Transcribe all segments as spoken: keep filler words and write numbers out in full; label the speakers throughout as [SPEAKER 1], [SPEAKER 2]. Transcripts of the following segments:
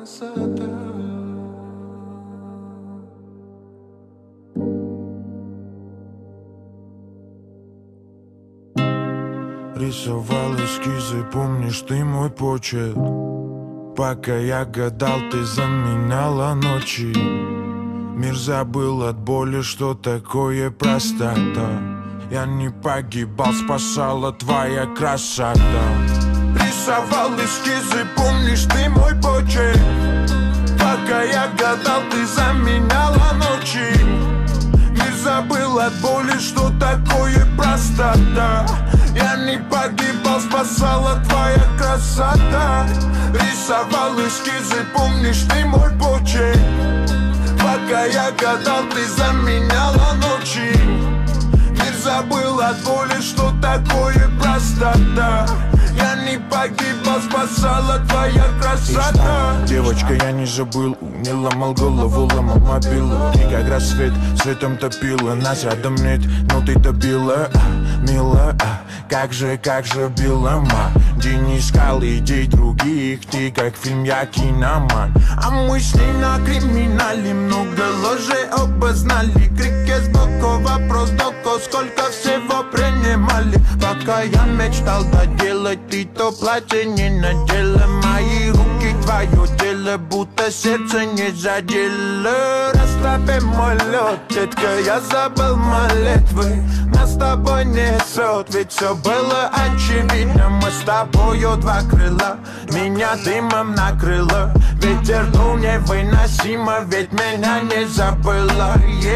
[SPEAKER 1] красота. Рисовал эскизы, помнишь ты мой почерк? Пока я гадал, ты заменяла ночи. Мир забыл от боли, что такое простота. Я не погибал, спасала твоя красота. Рисовал эскизы, помнишь ты мой почерк? Пока я гадал, ты заменяла ночи. Мир забыл от боли, что такое простота. Я не погибал, спасала твоя красота. Рисовал эскизы, помнишь ты мой почерк? Пока я гадал, ты заменяла ночи. Мир забыл от боли, что такое простота. Я не погибал, спасала твоя красота. Девочка, я не забыл, не ломал голову, ломал мобилу. Ты как рассвет, светом топила, нас рядом нет, но ты добила, мила. Как же, как же била Ди не искал идей других, ты как фильм, я киноман. А мы шли на криминале, много ложей оба знали. Крики сбоку, вопрос доко, сколько всего принимали. Пока я мечтал доделать, ты то платье не надела. Мои руки твое тело, будто сердце не задело. Расслабь мой лед, детка, я забыл молитвы. Нас с тобой несет, ведь все было очевидно. Мы с тобою два крыла, меня дымом накрыло. Ветер дул невыносимо, ведь меня не забыла.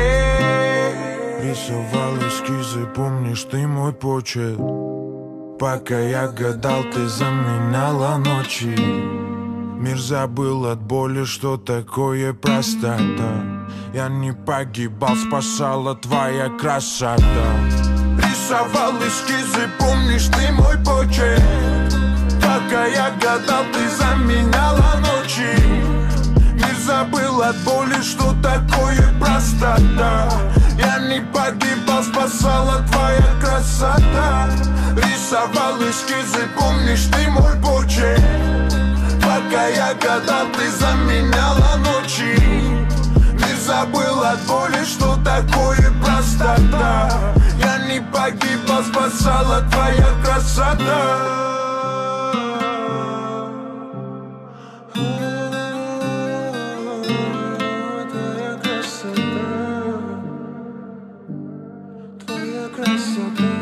[SPEAKER 1] Yeah. Рисовал эскизы, помнишь ты мой почерк? Пока я гадал, ты заменяла ночи. Мир забыл от боли, что такое простота. Я не погибал, спасала твоя красота. Рисовал эскизы, помнишь ты мой почерк? Пока я гадал, ты заменяла ночи. Мир забыл от боли, что такое простота. Я не погибал, спасала твоя красота. Рисовал эскизы, помнишь ты мой почерк? Пока я гадал, ты заменяла ночи. Мир забыл от боли, что такое простота. Я не погибал, спасала твоя красота. Твоя красота, твоя красота.